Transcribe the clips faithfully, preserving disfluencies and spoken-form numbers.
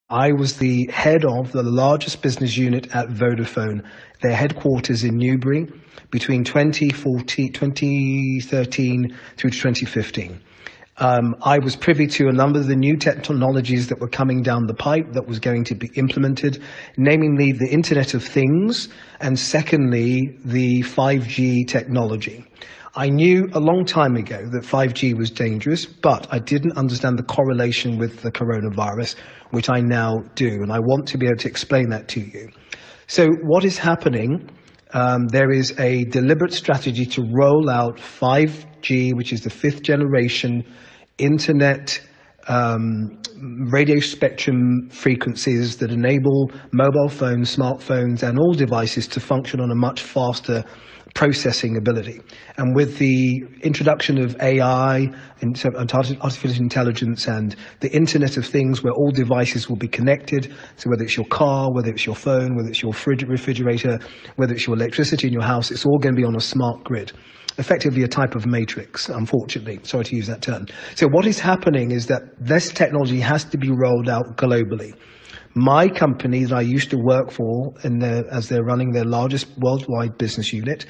I was the head of the largest business unit at Vodafone, their headquarters in Newbury, between twenty fourteen, twenty thirteen through to twenty fifteen. Um, I was privy to a number of the new technologies that were coming down the pipe that was going to be implemented, namely the Internet of Things, and secondly, the five G technology. I knew a long time ago that five G was dangerous, but I didn't understand the correlation with the coronavirus, which I now do, and I want to be able to explain that to you. So what is happening? Um, there is a deliberate strategy to roll out five G, which is the fifth generation internet um, radio spectrum frequencies that enable mobile phones, smartphones, and all devices to function on a much faster processing ability. And with the introduction of A I and artificial intelligence and the Internet of Things, where all devices will be connected, so whether it's your car, whether it's your phone, whether it's your refrigerator, whether it's your electricity in your house, it's all going to be on a smart grid. Effectively a type of matrix, unfortunately. Sorry to use that term. So what is happening is that this technology has to be rolled out globally. My company that I used to work for, in the, as they're running their largest worldwide business unit,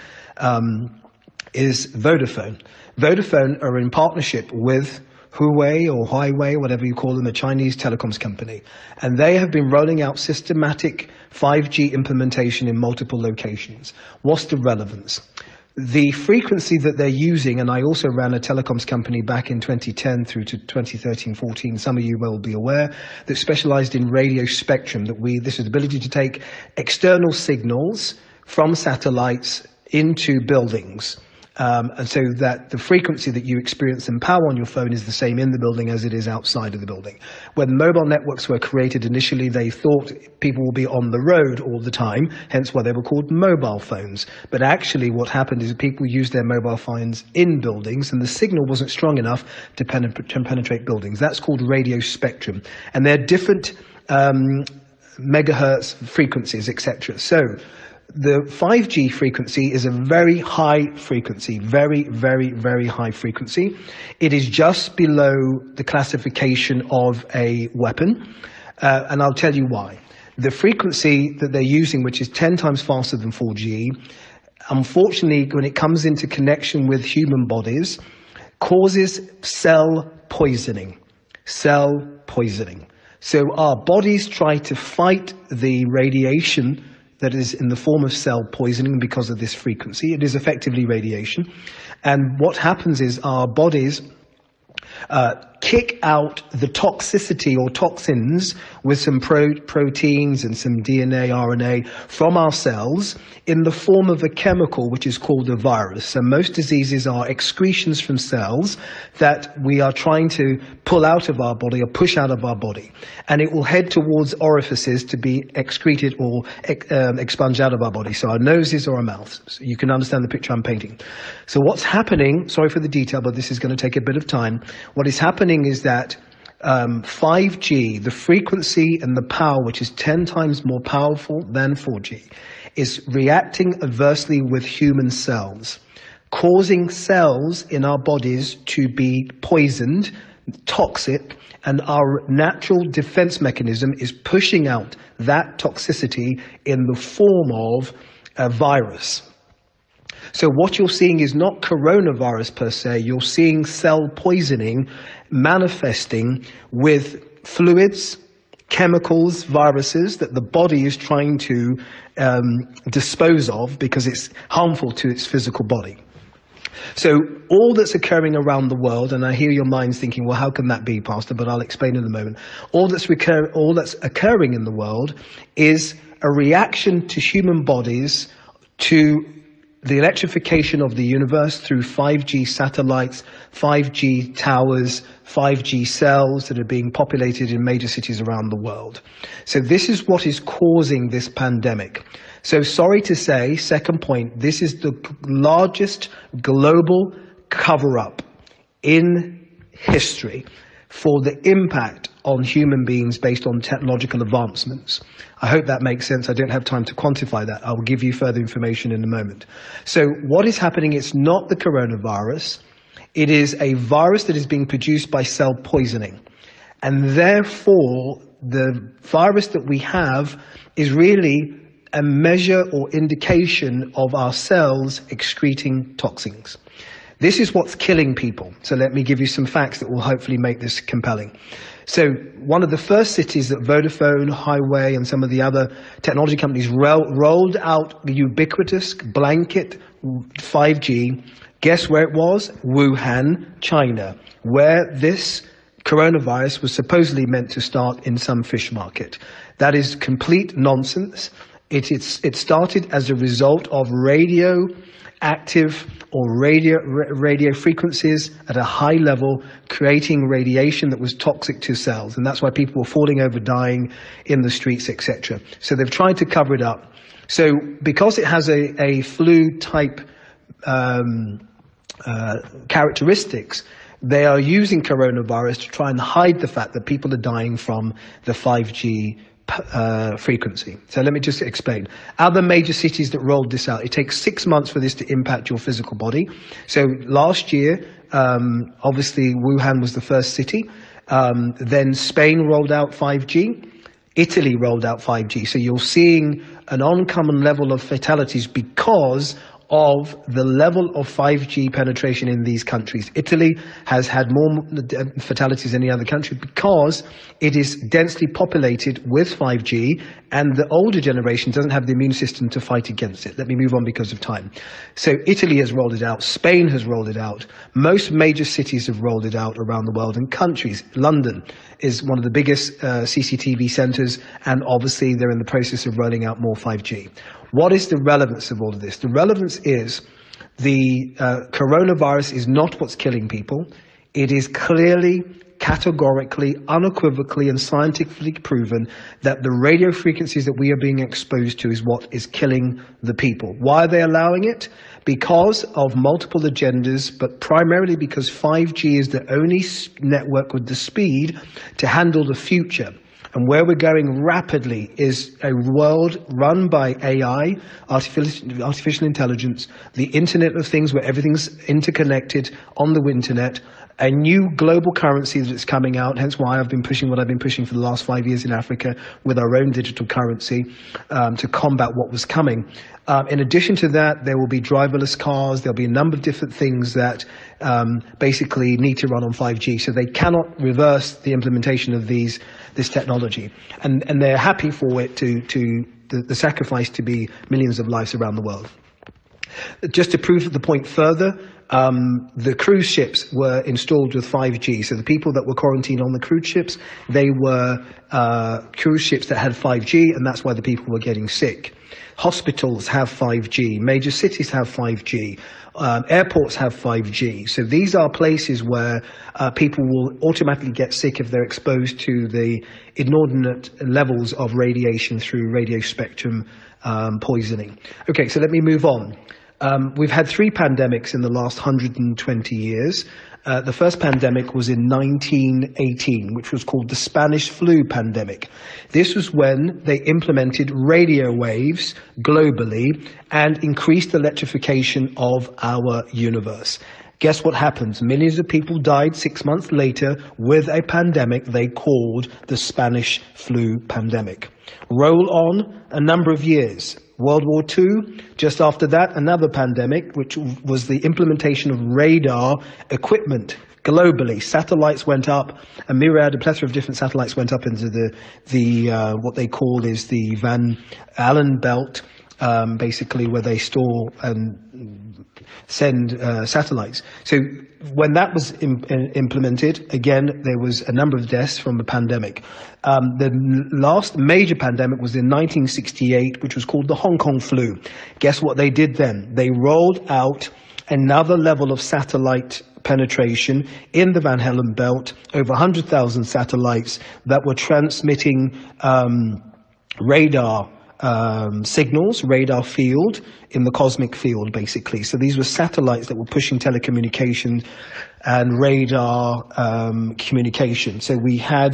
um, is Vodafone. Vodafone are in partnership with Huawei or Huawei, whatever you call them, a Chinese telecoms company. And they have been rolling out systematic five G implementation in multiple locations. What's the relevance? The frequency that they're using, and I also ran a telecoms company back in twenty ten through to twenty thirteen fourteen, some of you will be aware, that specialized in radio spectrum, that we, this is the ability to take external signals from satellites into buildings. Um, and so that the frequency that you experience in power on your phone is the same in the building as it is outside of the building. When mobile networks were created initially, they thought people will be on the road all the time, hence why they were called mobile phones. But actually what happened is people used their mobile phones in buildings, and the signal wasn't strong enough to, pen- to penetrate buildings. That's called radio spectrum. And they're different um, megahertz frequencies, et cetera. So the five G frequency is a very high frequency, very, very, very high frequency. It is just below the classification of a weapon, uh, and I'll tell you why. The frequency that they're using, which is ten times faster than four G, unfortunately, when it comes into connection with human bodies, causes cell poisoning. Cell poisoning. So our bodies try to fight the radiation that is in the form of cell poisoning because of this frequency. It is effectively radiation. And what happens is our bodies uh, kick out the toxicity or toxins with some pro- proteins and some D N A, R N A from our cells in the form of a chemical which is called a virus. So most diseases are excretions from cells that we are trying to pull out of our body or push out of our body. And it will head towards orifices to be excreted or um, expunged out of our body. So our noses or our mouths. So you can understand the picture I'm painting. So what's happening, sorry for the detail, but this is going to take a bit of time. What is happening is that um, five G, the frequency and the power, which is ten times more powerful than four G, is reacting adversely with human cells, causing cells in our bodies to be poisoned, toxic, and our natural defense mechanism is pushing out that toxicity in the form of a virus. So what you're seeing is not coronavirus per se, you're seeing cell poisoning manifesting with fluids, chemicals, viruses that the body is trying to um, dispose of because it's harmful to its physical body. So all that's occurring around the world, and I hear your minds thinking, well, how can that be, Pastor? But I'll explain in a moment. All that's, recur- all that's occurring in the world is a reaction to human bodies to the electrification of the universe through five G satellites, five G towers, five G cells that are being populated in major cities around the world. So this is what is causing this pandemic. So sorry to say, second point, this is the largest global cover-up in history for the impact on human beings based on technological advancements. I hope that makes sense. I don't have time to quantify that. I will give you further information in a moment. So what is happening? It's not the coronavirus. It is a virus that is being produced by cell poisoning. And therefore, the virus that we have is really a measure or indication of our cells excreting toxins. This is what's killing people. So let me give you some facts that will hopefully make this compelling. So one of the first cities that Vodafone, Highway, and some of the other technology companies ro- rolled out the ubiquitous blanket five G, guess where it was? Wuhan, China, where this coronavirus was supposedly meant to start in some fish market. That is complete nonsense. It, it's, it started as a result of radioactive or radio, radio frequencies at a high level, creating radiation that was toxic to cells. And that's why people were falling over, dying in the streets, et cetera. So they've tried to cover it up. So because it has a, a flu-type um, uh, characteristics, they are using coronavirus to try and hide the fact that people are dying from the five G Uh, frequency. So let me just explain. Other major cities that rolled this out, it takes six months for this to impact your physical body. So last year, um, obviously Wuhan was the first city. Um, then Spain rolled out five G. Italy rolled out five G. So you're seeing an uncommon level of fatalities because of the level of five G penetration in these countries. Italy has had more fatalities than any other country because it is densely populated with five G, and the older generation doesn't have the immune system to fight against it. Let me move on because of time. So Italy has rolled it out. Spain has rolled it out. Most major cities have rolled it out around the world, and countries. London is one of the biggest uh, C C T V centers, and obviously they're in the process of rolling out more five G. What is the relevance of all of this? The relevance is the uh, coronavirus is not what's killing people. It is clearly, categorically, unequivocally, and scientifically proven that the radio frequencies that we are being exposed to is what is killing the people. Why are they allowing it? Because of multiple agendas, but primarily because five G is the only network with the speed to handle the future. And where we're going rapidly is a world run by A I, artificial, artificial intelligence, the Internet of Things where everything's interconnected on the internet, a new global currency that's coming out, hence why I've been pushing what I've been pushing for the last five years in Africa with our own digital currency um, to combat what was coming. Um, in addition to that, there will be driverless cars. There'll be a number of different things that um, basically need to run on five G. So they cannot reverse the implementation of these this technology. And, and they're happy for it to, to the, the sacrifice to be millions of lives around the world. Just to prove the point further, Um, the cruise ships were installed with five G. So the people that were quarantined on the cruise ships, they were uh, cruise ships that had five G, and that's why the people were getting sick. Hospitals have five G. Major cities have five G. Um, airports have five G. So these are places where uh, people will automatically get sick if they're exposed to the inordinate levels of radiation through radio spectrum um, poisoning. Okay, so let me move on. Um, we've had three pandemics in the last one hundred twenty years. Uh, the first pandemic was in nineteen eighteen, which was called the Spanish flu pandemic. This was when they implemented radio waves globally and increased electrification of our universe. Guess what happens? Millions of people died six months later with a pandemic they called the Spanish flu pandemic. Roll on a number of years. World War Two, just after that, another pandemic, which was the implementation of radar equipment globally. Satellites went up, a myriad, a plethora of different satellites went up into the, the uh, what they call is the Van Allen belt, um, basically where they store and send uh, satellites. So when that was im- implemented, again, there was a number of deaths from the pandemic. Um, the last major pandemic was in nineteen sixty-eight, which was called the Hong Kong flu. Guess what they did then? They rolled out another level of satellite penetration in the Van Allen belt, over one hundred thousand satellites that were transmitting um, radar Um, signals, radar field in the cosmic field, basically. So these were satellites that were pushing telecommunications and radar um, communication. So we had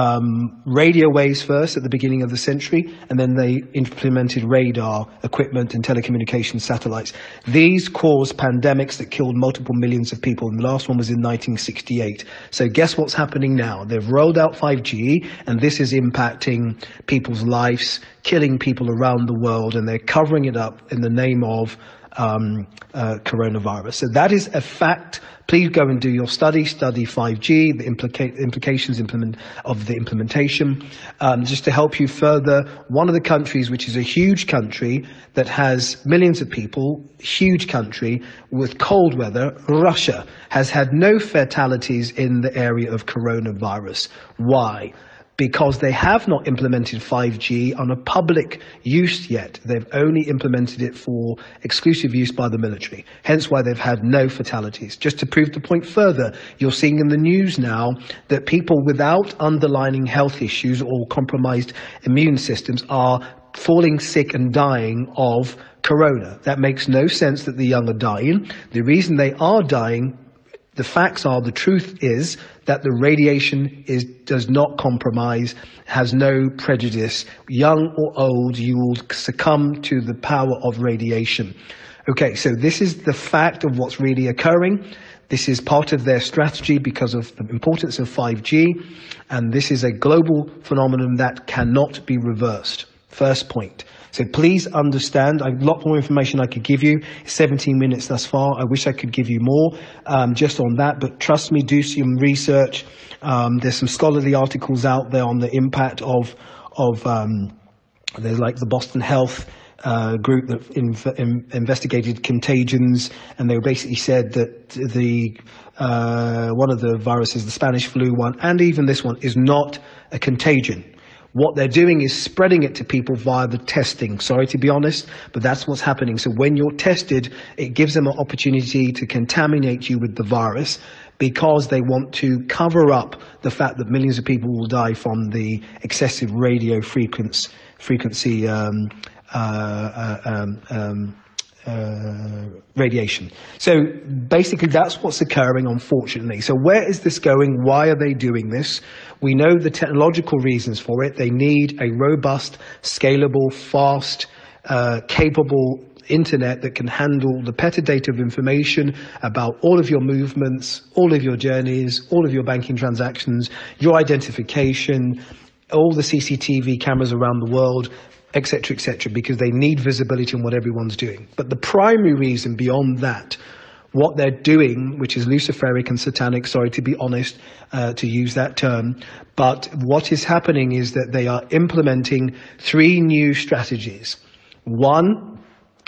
um, radio waves first at the beginning of the century, and then they implemented radar equipment and telecommunication satellites. These caused pandemics that killed multiple millions of people, and the last one was in nineteen sixty-eight. So guess what's happening now? They've rolled out five G, and this is impacting people's lives, killing people around the world, and they're covering it up in the name of um, uh, coronavirus. So that is a fact. Please go and do your study, study five G, the implica implications implement of the implementation. Um, just to help you further, one of the countries, which is a huge country that has millions of people, huge country with cold weather, Russia, has had no fatalities in the area of coronavirus. Why? Because they have not implemented five G on a public use yet. They've only implemented it for exclusive use by the military, hence why they've had no fatalities. Just to prove the point further, you're seeing in the news now that people without underlying health issues or compromised immune systems are falling sick and dying of corona. That makes no sense that the young are dying. The reason they are dying, the facts are, the truth is that the radiation is, does not compromise, has no prejudice. Young or old, you will succumb to the power of radiation. Okay, so this is the fact of what's really occurring. This is part of their strategy because of the importance of five G, and this is a global phenomenon that cannot be reversed. First point. So please understand, I have a lot more information I could give you. seventeen minutes thus far. I wish I could give you more um, just on that, but trust me, do some research. Um, there's some scholarly articles out there on the impact of, of um, there's like the Boston Health uh, group that inv in, investigated contagions, and they basically said that the uh, one of the viruses, the Spanish flu one, and even this one, is not a contagion. What they're doing is spreading it to people via the testing. Sorry to be honest, but that's what's happening. So when you're tested, it gives them an opportunity to contaminate you with the virus because they want to cover up the fact that millions of people will die from the excessive radio frequency, frequency um, uh, uh, um, um, Uh, radiation. So basically that's what's occurring, unfortunately. So where is this going? Why are they doing this? We know the technological reasons for it. They need a robust, scalable, fast, uh, capable internet that can handle the petadata of information about all of your movements, all of your journeys, all of your banking transactions, your identification, all the C C T V cameras around the world, et cetera, et cetera, because they need visibility on what everyone's doing. But the primary reason beyond that, what they're doing, which is luciferic and satanic, sorry to be honest, uh, to use that term, but what is happening is that they are implementing three new strategies. One,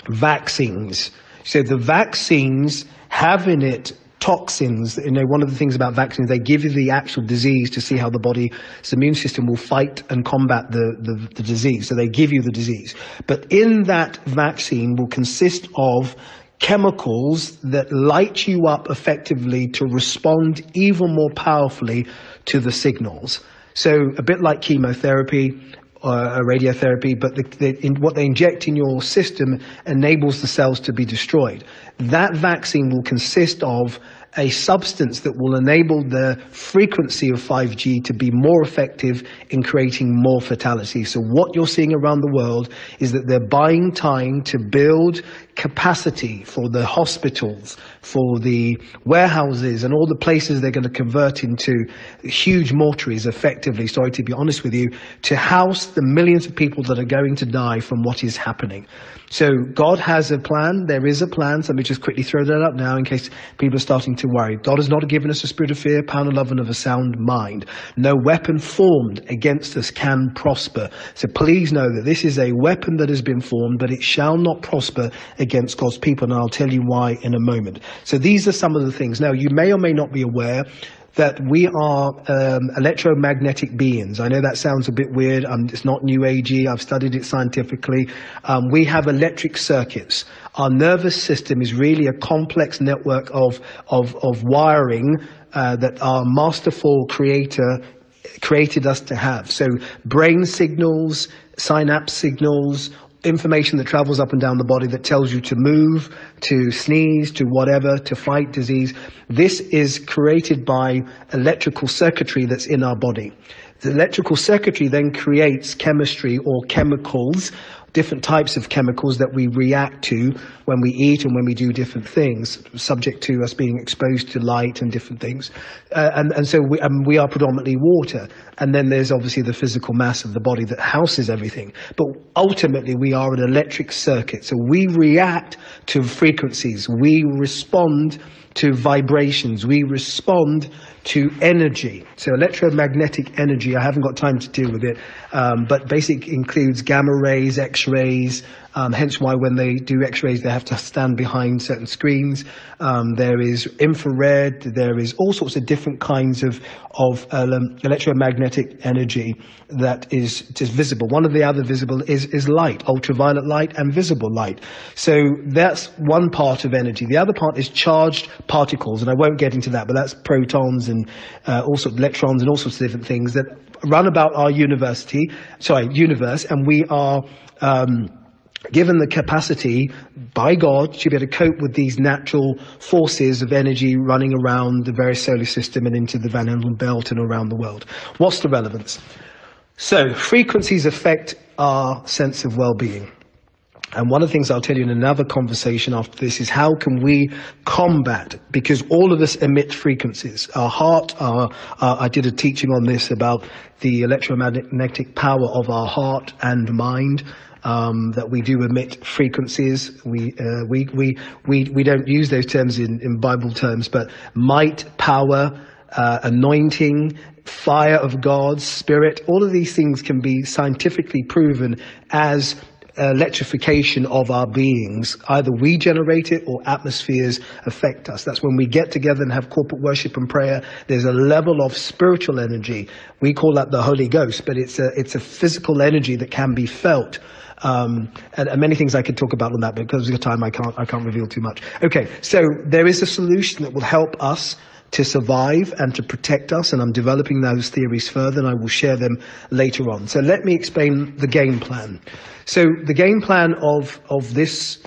vaccines. So the vaccines have in it toxins. You know, one of the things about vaccines, they give you the actual disease to see how the body's immune system will fight and combat the, the, the disease. So they give you the disease. But in that vaccine will consist of chemicals that light you up effectively to respond even more powerfully to the signals. So a bit like chemotherapy, uh, radiotherapy, but the, the, in, what they inject in your system enables the cells to be destroyed. That vaccine will consist of a substance that will enable the frequency of five G to be more effective in creating more fatality. So what you're seeing around the world is that they're buying time to build capacity for the hospitals, for the warehouses, and all the places they're going to convert into huge mortuaries effectively, sorry to be honest with you, to house the millions of people that are going to die from what is happening. So God has a plan. There is a plan. So let me just quickly throw that up now in case people are starting to worry. God has not given us a spirit of fear, power, and love, and of a sound mind. No weapon formed against us can prosper. So please know that this is a weapon that has been formed, but it shall not prosper against God's people. And I'll tell you why in a moment. So these are some of the things. Now, you may or may not be aware that we are um, electromagnetic beings. I know that sounds a bit weird. Um, it's not new agey. I've studied it scientifically. Um, we have electric circuits. Our nervous system is really a complex network of, of, of wiring uh, that our masterful creator created us to have. So brain signals, synapse signals, information that travels up and down the body that tells you to move, to sneeze, to whatever, to fight disease. This is created by electrical circuitry that's in our body. The electrical circuitry then creates chemistry or chemicals, different types of chemicals that we react to when we eat and when we do different things, subject to us being exposed to light and different things. Uh, and, and so we, um, we are predominantly water. And then there's obviously the physical mass of the body that houses everything. But ultimately, we are an electric circuit. So we react to frequencies. We respond to vibrations. We respond to energy. So electromagnetic energy, I haven't got time to deal with it, um, but basically includes gamma rays, X-rays, um, hence why when they do X-rays, they have to stand behind certain screens. Um, there is infrared, there is all sorts of different kinds of, of um, electromagnetic energy that is just visible. One of the other visible is, is light, ultraviolet light and visible light. So that's one part of energy. The other part is charged particles, and I won't get into that, but that's protons and uh, all sorts of electrons and all sorts of different things that run about our university, sorry, universe, and we are um, given the capacity by God to be able to cope with these natural forces of energy running around the various solar system and into the Van Allen belt and around the world. What's the relevance? So frequencies affect our sense of well-being. And one of the things I'll tell you in another conversation after this is how can we combat, because all of us emit frequencies. Our heart, our, our, I did a teaching on this about the electromagnetic power of our heart and mind, um, that we do emit frequencies. We, uh, we, we, we, we don't use those terms in, in Bible terms, but might, power, uh, anointing, fire of God, spirit, all of these things can be scientifically proven as electrification of our beings. Either we generate it or atmospheres affect us. That's when we get together and have corporate worship and prayer. There's a level of spiritual energy. We call that the Holy Ghost, but it's a it's a physical energy that can be felt. Um, and, and many things I could talk about on that, but because of the time I can't I can't reveal too much. Okay, so there is a solution that will help us to survive and to protect us, and I'm developing those theories further, and I will share them later on. So let me explain the game plan. So the game plan of, of this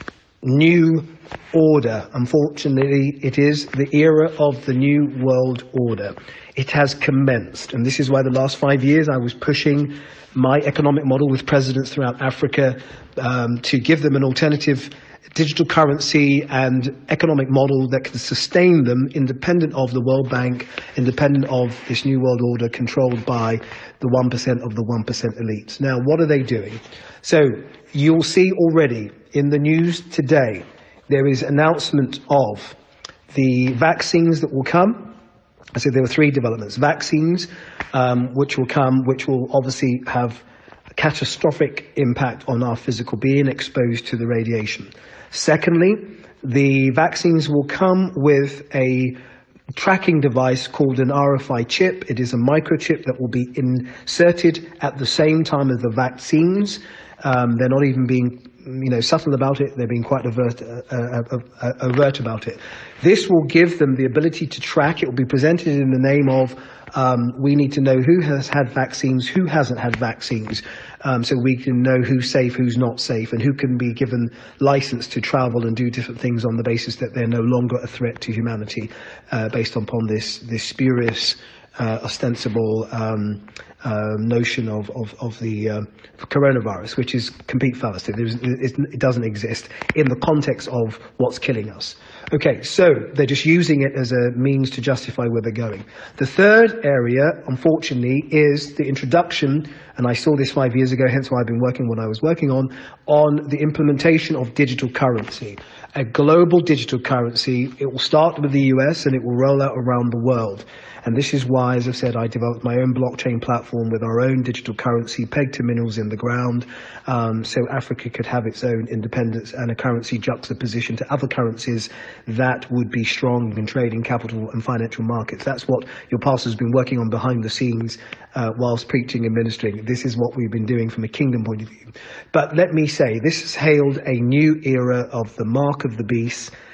new order, unfortunately, it is the era of the new world order. It has commenced, and this is why the last five years I was pushing my economic model with presidents throughout Africa um, to give them an alternative digital currency and economic model that can sustain them independent of the World Bank, independent of this new world order controlled by the one percent of the one percent elites. Now, what are they doing? So you'll see already in the news today, there is announcement of the vaccines that will come. I said there were three developments. Vaccines, um, which will come, which will obviously have a catastrophic impact on our physical being exposed to the radiation. Secondly, the vaccines will come with a tracking device called an R F I chip. It is a microchip that will be inserted at the same time as the vaccines. Um, they're not even being, you know, subtle about it. They're being quite overt, uh, uh, uh, overt about it. This will give them the ability to track. It will be presented in the name of um, we need to know who has had vaccines, who hasn't had vaccines, um, so we can know who's safe, who's not safe, and who can be given license to travel and do different things on the basis that they're no longer a threat to humanity, uh, based upon this this spurious, uh, ostensible um, uh, notion of of, of the uh, coronavirus, which is complete fallacy. There's, it doesn't exist in the context of what's killing us. Okay, so they're just using it as a means to justify where they're going. The third area, unfortunately, is the introduction, and I saw this five years ago, hence why I've been working what I was working on, on the implementation of digital currency. A global digital currency. It will start with the U S and it will roll out around the world. And this is why, as I've said, I developed my own blockchain platform with our own digital currency pegged to minerals in the ground, um, so Africa could have its own independence and a currency juxtaposition to other currencies that would be strong in trading, capital and financial markets. That's what your pastor's been working on behind the scenes uh, whilst preaching and ministering. This is what we've been doing from a kingdom point of view. But let me say, this has hailed a new era of the mark of the beast.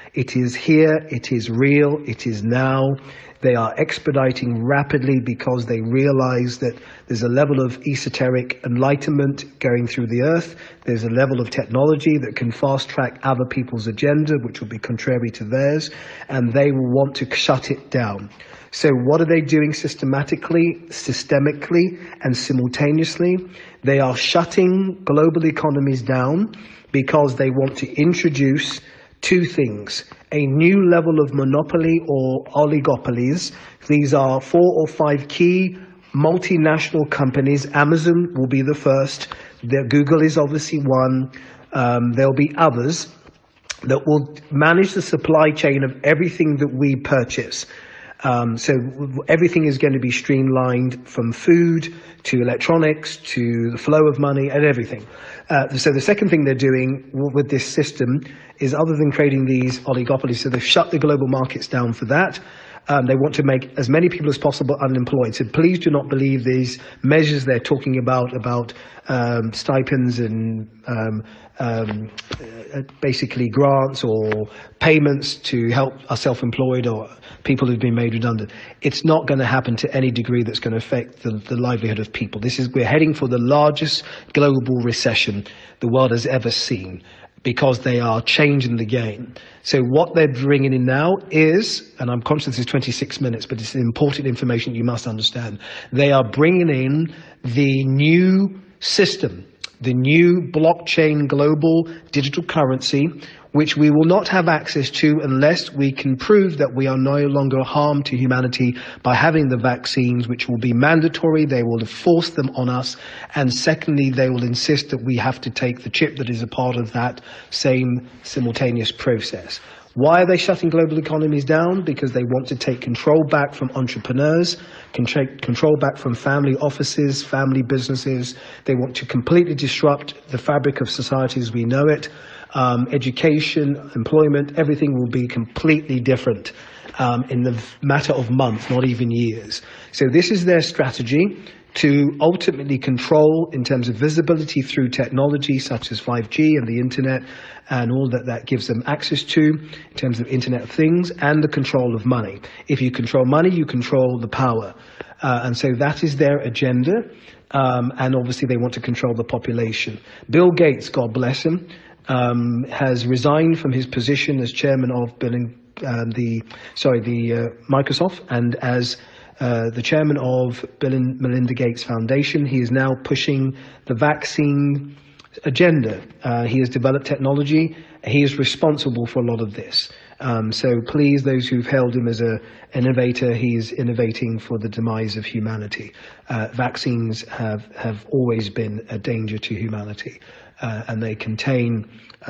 It is here, it is real, it is now. They are expediting rapidly because they realize that there's a level of esoteric enlightenment going through the earth. There's a level of technology that can fast track other people's agenda, which will be contrary to theirs, and they will want to shut it down. So what are they doing systematically, systemically, and simultaneously? They are shutting global economies down because they want to introduce two things: a new level of monopoly or oligopolies. These are four or five key multinational companies. Amazon will be the first. The, Google is obviously one. Um, there'll be others that will manage the supply chain of everything that we purchase. Um, so everything is going to be streamlined, from food to electronics to the flow of money and everything. Uh, so the second thing they're doing with this system is, other than creating these oligopolies, so they've shut the global markets down for that. Um, they want to make as many people as possible unemployed. So please do not believe these measures they're talking about, about um, stipends and um, um, uh, basically grants or payments to help our self-employed or people who've been made redundant. It's not going to happen to any degree that's going to affect the, the livelihood of people. This is, we're heading for the largest global recession the world has ever seen, because they are changing the game. So what they're bringing in now is, and I'm conscious this is twenty-six minutes, but it's important information you must understand. They are bringing in the new system, the new blockchain global digital currency, which we will not have access to unless we can prove that we are no longer harm to humanity by having the vaccines, which will be mandatory. They will force them on us. And secondly, they will insist that we have to take the chip that is a part of that same simultaneous process. Why are they shutting global economies down? Because they want to take control back from entrepreneurs, control back from family offices, family businesses. They want to completely disrupt the fabric of society as we know it. Um, education, employment, everything will be completely different um, in the matter of months, not even years. So this is their strategy to ultimately control, in terms of visibility through technology such as five G and the internet and all that that gives them access to, in terms of Internet of Things, and the control of money. If you control money, you control the power. Uh, and so that is their agenda. Um, and obviously they want to control the population. Bill Gates, God bless him, Um, has resigned from his position as chairman of Bill and, um, the sorry the uh, Microsoft, and as uh, the chairman of Bill and Melinda Gates Foundation. He is now pushing the vaccine agenda. Uh, he has developed technology. He is responsible for a lot of this. Um, so please, those who've held him as an innovator, he is innovating for the demise of humanity. Uh, vaccines have, have always been a danger to humanity, uh, and they contain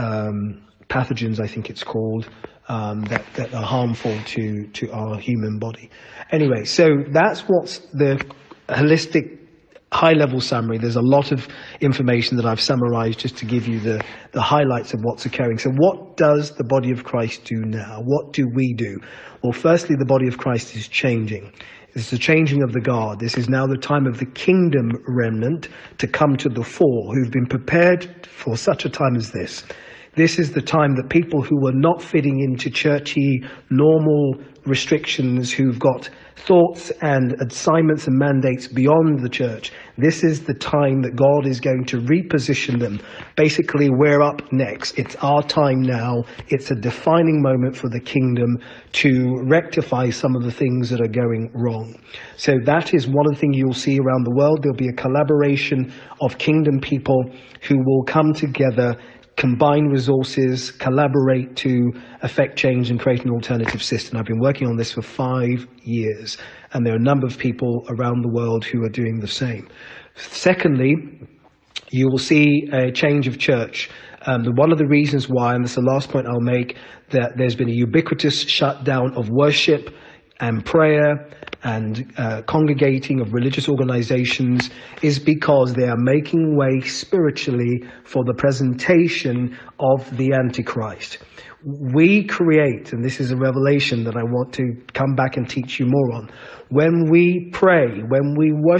um, pathogens, I think it's called, um, that, that are harmful to, to our human body. Anyway, so that's what's the holistic high-level summary. There's a lot of information that I've summarized just to give you the, the highlights of what's occurring. So what does the body of Christ do now? What do we do? Well, firstly, the body of Christ is changing. It's the changing of the guard. This is now the time of the kingdom remnant to come to the fore, who've been prepared for such a time as this. This is the time that people who were not fitting into churchy, normal restrictions, who've got thoughts and assignments and mandates beyond the church, this is the time that God is going to reposition them. Basically, we're up next. It's our time now. It's a defining moment for the kingdom to rectify some of the things that are going wrong. So that is one of the things you'll see around the world. There'll be a collaboration of kingdom people who will come together, combine resources, collaborate to affect change and create an alternative system. I've been working on this for five years, and there are a number of people around the world who are doing the same. Secondly, you will see a change of church. Um, the, one of the reasons why, and this is the last point I'll make, that there's been a ubiquitous shutdown of worship and prayer and uh, congregating of religious organizations is because they are making way spiritually for the presentation of the Antichrist. We create, and this is a revelation that I want to come back and teach you more on, when we pray, when we worship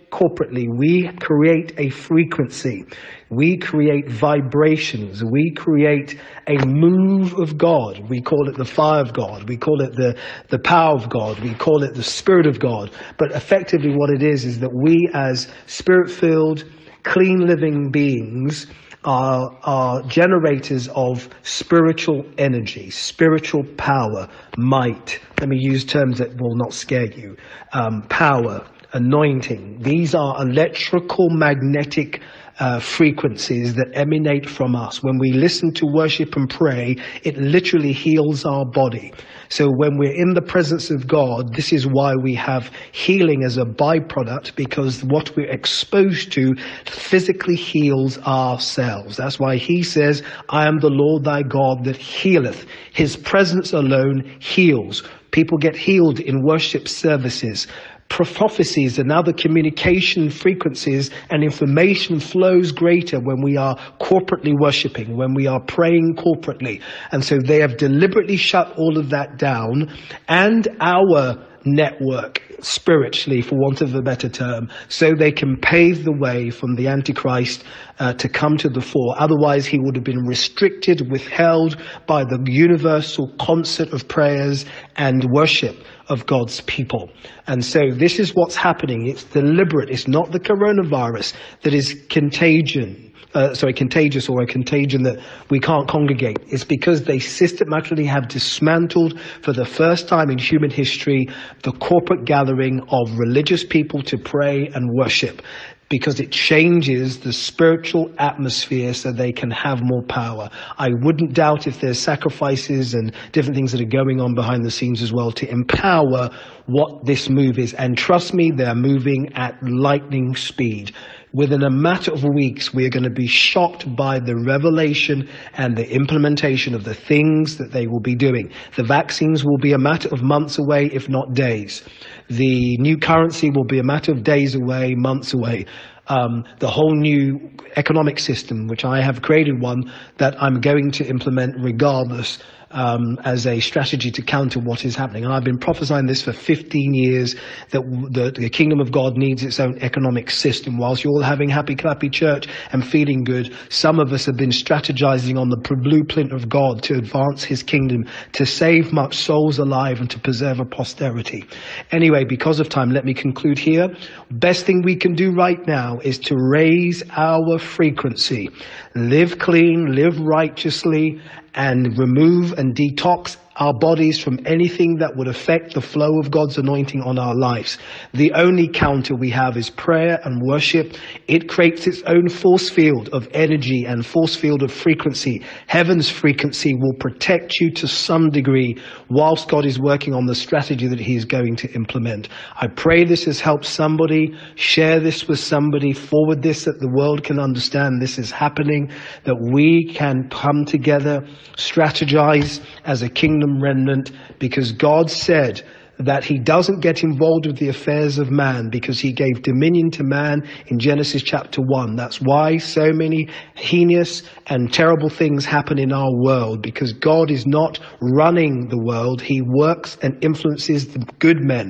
corporately, we create a frequency. We create vibrations. We create a move of God. We call it the fire of God. We call it the, the power of God. We call it the Spirit of God. But effectively what it is, is that we as spirit-filled, clean living beings are, are generators of spiritual energy, spiritual power, might. Let me use terms that will not scare you. Um, power, anointing. These are electrical magnetic Uh, frequencies that emanate from us. When we listen to worship and pray, it literally heals our body. So when we're in the presence of God, this is why we have healing as a byproduct, because what we're exposed to physically heals ourselves. That's why he says, I am the Lord thy God that healeth. His presence alone heals. People get healed in worship services. Prophecies and other communication frequencies and information flows greater when we are corporately worshiping, when we are praying corporately. And so they have deliberately shut all of that down, and our network spiritually, for want of a better term, so they can pave the way from the Antichrist uh, to come to the fore. Otherwise, he would have been restricted, withheld by the universal concert of prayers and worship of God's people. And so this is what's happening. It's deliberate. It's not the coronavirus that is contagion. Uh, sorry, contagious or a contagion that we can't congregate. It's because they systematically have dismantled, for the first time in human history, the corporate gathering of religious people to pray and worship, because it changes the spiritual atmosphere so they can have more power. I wouldn't doubt if there's sacrifices and different things that are going on behind the scenes as well to empower what this move is. And trust me, they're moving at lightning speed. Within a matter of weeks, we are going to be shocked by the revelation and the implementation of the things that they will be doing. The vaccines will be a matter of months away, if not days. The new currency will be a matter of days away, months away. Um, the whole new economic system, which I have created one that I'm going to implement regardless, um, as a strategy to counter what is happening. And I've been prophesying this for fifteen years, that the, the kingdom of God needs its own economic system. Whilst you're all having happy clappy church and feeling good, some of us have been strategizing on the blueprint of God to advance his kingdom, to save much souls alive and to preserve a posterity. Anyway, because of time, let me conclude here. Best thing we can do right now is to raise our frequency, live clean, live righteously, and remove and detox our bodies from anything that would affect the flow of God's anointing on our lives. The only counter we have is prayer and worship. It creates its own force field of energy and force field of frequency. Heaven's frequency will protect you to some degree whilst God is working on the strategy that he is going to implement. I pray this has helped somebody. Share this with somebody. Forward this, that the world can understand this is happening, that we can come together, strategize as a kingdom remnant, because God said that he doesn't get involved with the affairs of man, because he gave dominion to man in Genesis chapter one. That's why so many heinous and terrible things happen in our world, because God is not running the world. He works and influences the good men.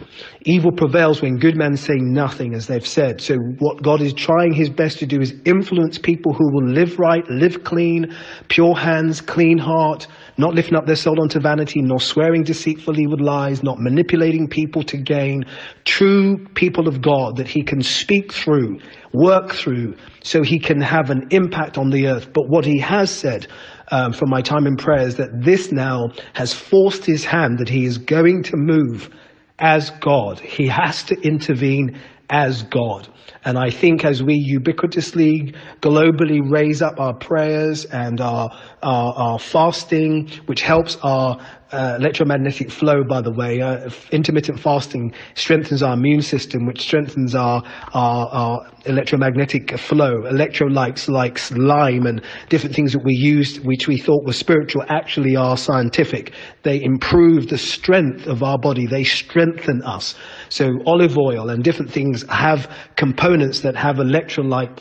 Evil prevails when good men say nothing, as they've said. So what God is trying his best to do is influence people who will live right, live clean, pure hands, clean heart, not lifting up their soul unto vanity, nor swearing deceitfully with lies, not manipulating people to gain. True people of God that he can speak through, work through, so he can have an impact on the earth. But what he has said um, from my time in prayer is that this now has forced his hand, that he is going to move as God. He has to intervene as God. And I think as we ubiquitously, globally raise up our prayers and our our, our fasting, which helps our uh, electromagnetic flow, by the way, uh, intermittent fasting strengthens our immune system, which strengthens our, our, our electromagnetic flow. Electrolytes like lime and different things that we used, which we thought were spiritual, actually are scientific. They improve the strength of our body. They strengthen us. So olive oil and different things have components that have electrolyte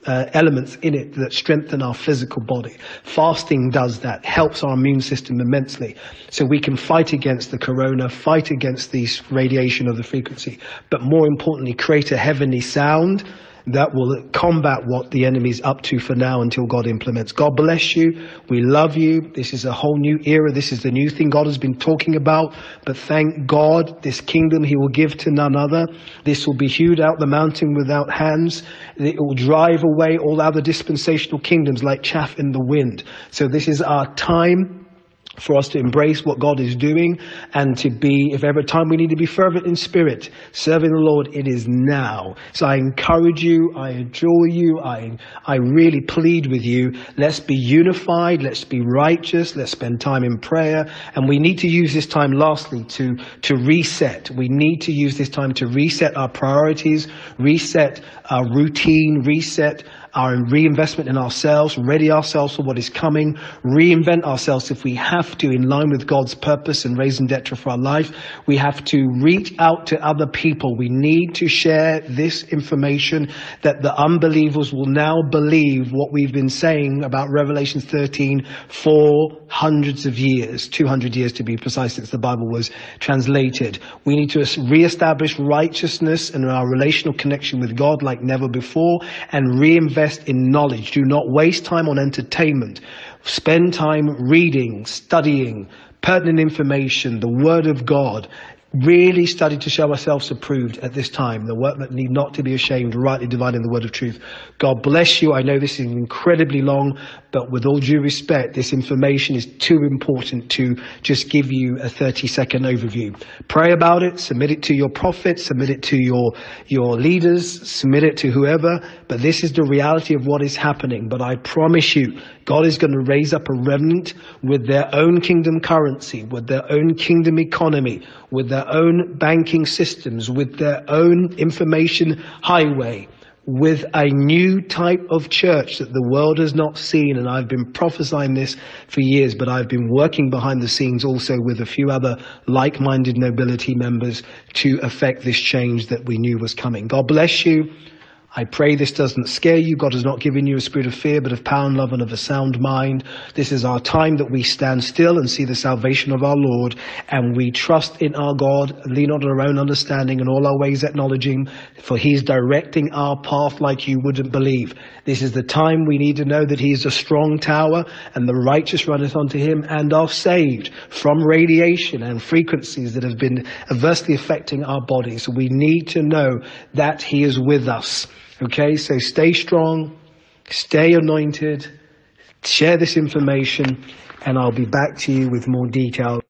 uh, elements in it that strengthen our physical body. Fasting does that, helps our immune system immensely. So we can fight against the corona, fight against this radiation of the frequency, but more importantly, create a heavenly sound that will combat what the enemy's up to for now until God implements. God bless you. We love you. This is a whole new era. This is the new thing God has been talking about. But thank God, this kingdom he will give to none other. This will be hewed out the mountain without hands. It will drive away all other dispensational kingdoms like chaff in the wind. So this is our time for us to embrace what God is doing and to be, if ever time we need to be fervent in spirit, serving the Lord, it is now. So I encourage you, I adjure you, I, I really plead with you. Let's be unified, let's be righteous, let's spend time in prayer. And we need to use this time lastly to, to reset. We need to use this time to reset our priorities, reset our routine, reset our reinvestment in ourselves, ready ourselves for what is coming, reinvent ourselves if we have to in line with God's purpose and raison d'etre for our life. We have to reach out to other people. We need to share this information that the unbelievers will now believe what we've been saying about Revelation thirteen for hundreds of years, two hundred years to be precise since the Bible was translated. We need to reestablish righteousness and our relational connection with God like never before and reinvest in knowledge. Do not waste time on entertainment. Spend time reading, studying, pertinent information, the Word of God. Really study to show ourselves approved at this time, the work that need not to be ashamed, rightly dividing the word of truth. God bless you. I know this is incredibly long, but with all due respect, this information is too important to just give you a thirty second overview. Pray about it, submit it to your prophets, submit it to your, your leaders, submit it to whoever, but this is the reality of what is happening. But I promise you, God is going to raise up a remnant with their own kingdom currency, with their own kingdom economy, with their own banking systems, with their own information highway, with a new type of church that the world has not seen. And I've been prophesying this for years, but I've been working behind the scenes also with a few other like-minded nobility members to effect this change that we knew was coming. God bless you. I pray this doesn't scare you. God has not given you a spirit of fear, but of power and love and of a sound mind. This is our time that we stand still and see the salvation of our Lord, and we trust in our God, lean on our own understanding, and all our ways acknowledging, for he's directing our path like you wouldn't believe. This is the time we need to know that he is a strong tower, and the righteous runneth unto him and are saved from radiation and frequencies that have been adversely affecting our bodies. So we need to know that he is with us. Okay, so stay strong, stay anointed, share this information, and I'll be back to you with more detail.